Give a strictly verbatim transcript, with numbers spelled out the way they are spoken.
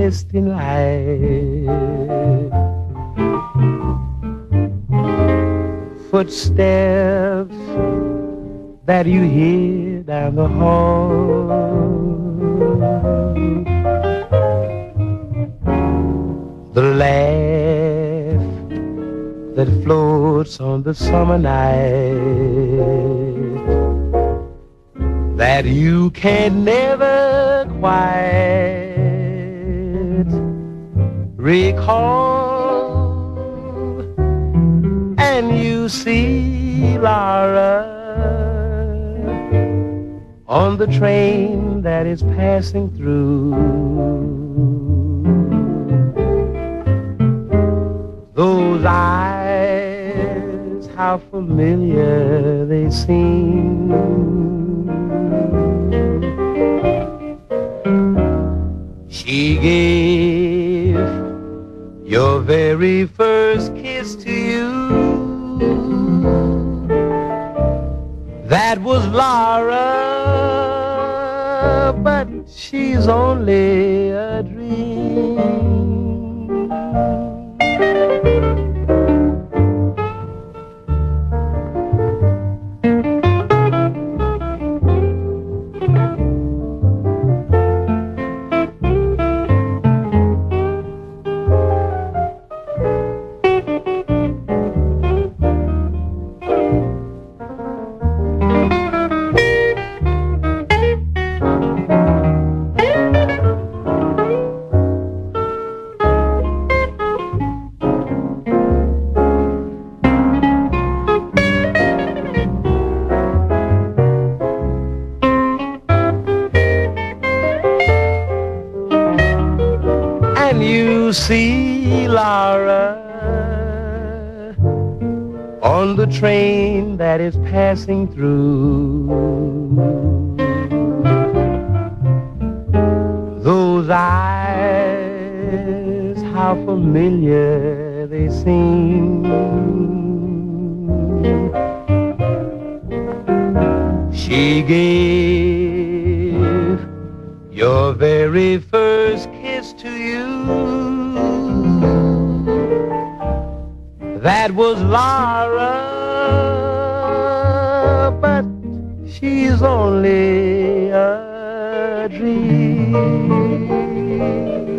best in life. Footsteps that you hear down the hall, the laugh that floats on the summer night, that you can never quite recall. And you see Laura on the train that is passing through. Those eyes, how familiar they seem. She gave your very first kiss to you. That was Laura, but she's only a dream. And you see Laura on the train that is passing through. Those eyes, how familiar they seem. She gave your very first kiss to you. That was Laura, but she's only a dream.